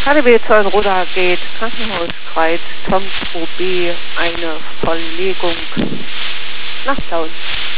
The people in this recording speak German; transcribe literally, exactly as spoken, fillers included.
K D W Zeulenroda geht, Krankenhauskreis, Tom zwei B, eine Verlegung nach Plauen.